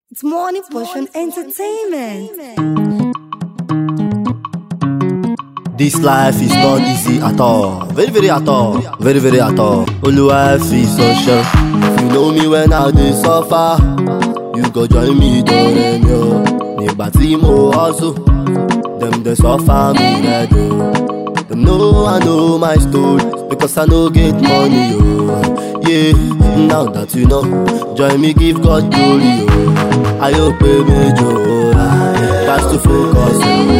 It's Morning Portion Entertainment. This life is not easy at all. Very at all. Very at all. Only life is so sure. If you know me when I dey suffer, you go join me during yo. Nígbà tí mo hustle, them dey suffer me red oh. Them know I know my story because I no get money oh. Yeah, now that you know, join me give God glory oh. I hope pay me joy, got to focus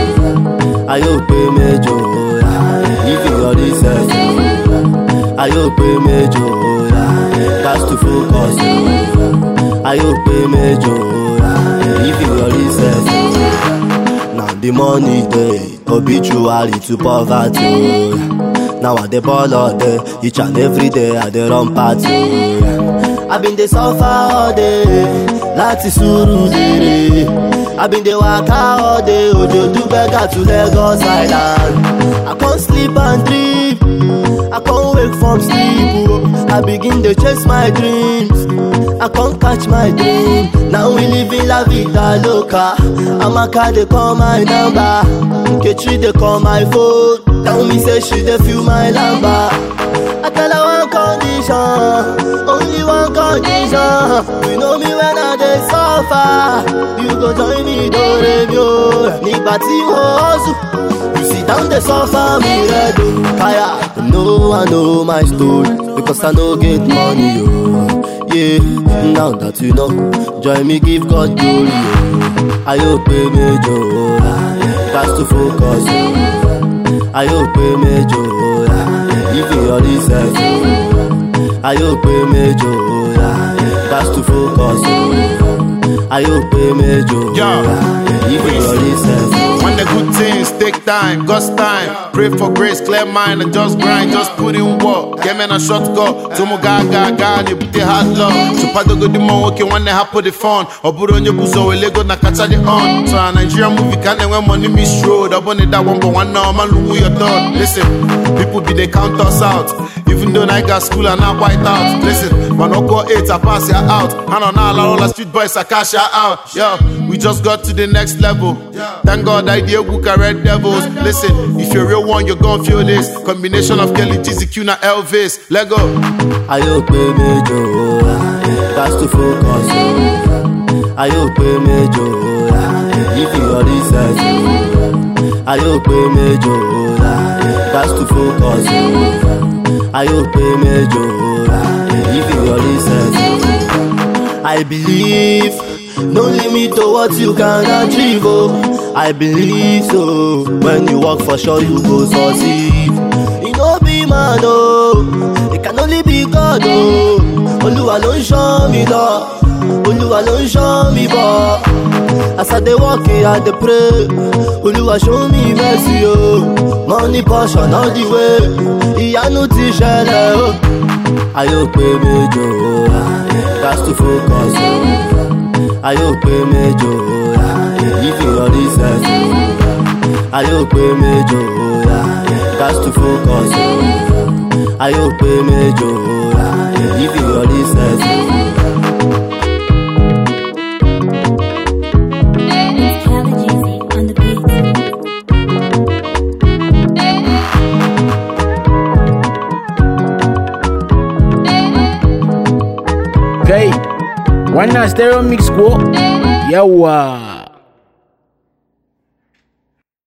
oh. I hope pay me joy, living your research oh. I hope pay me joy, got to focus oh. I hope pay me joy, living your research oh. Now the money day, obituary to poverty oh. Now I dey ball all day, each and every day I dey run party oh. I been dey suffer all day, láti Surulere. I been dey waka all day, Ojo do beggar to Lagos Island. I can't sleep and dream, I can't wake from sleep oh. I begin to chase my dreams, I can't catch my dream. Now we living la vida loca. Amaka dey call my number, Nkechi dey call my phone. Tell me say she dey feel my lamba. I tell her one condition, only one condition. You know me when I dey suffer, you go join me doremio. Nígbà tí mo hustle, you sit down dey suffer me red oh. Kaya, them know I know my story because I no get money oh. Yeah, now that you know, join me give God glory oh. I hope pay me joy, got to focus oh. I hope pay me joy, living your research oh. I hope pay me joy, got to focus oh. I hope pay me joy, living your research oh. When the good things take time, God's time. Pray for grace, clear mind, and just grind. Just put in work. Get me a shortcut. Tomo ga, ni put hard love. So pado go di mo okay when they happen the fun. Oburo onye buzo we lego na catch the on. So a Nigerian movie can't when money miss road. Abone that one but one now man lungu your thought. Listen, people be they count us out. Even though I got school and not white out. Listen, man no go 8 I pass ya out. And on all the street boys I cash ya out. Yo, we just got to the next level. Thank God I deal with red devils. Listen, if you're real one, you're gonna feel this. Combination of Kelly, GZQ, na Elvis. Let go. I hope pay me joy, got to focus oh. I hope pay me joy, living your research oh. I hope pay me joy, got to focus oh. I hope pay me joy, living your research oh. I believe, no limit to what you can achieve oh. I believe so. When you work for sure you go succeed. It no be man oh, it can only be God oh. Oluwa ló ń show me love, Oluwa ló ń show me bọ̀. As I dey walk I dey pray, Oluwa show me mercy oh. Money portion all the way, ìyanu ti ṣẹlẹ̀ oh. I hope pay me joy, got to focus oh. I hope pay me joy, living your research oh. I hope pay me joy, got to focus oh. I hope pay me joy, living your research oh. Okay, one stereo mix go. Yawa.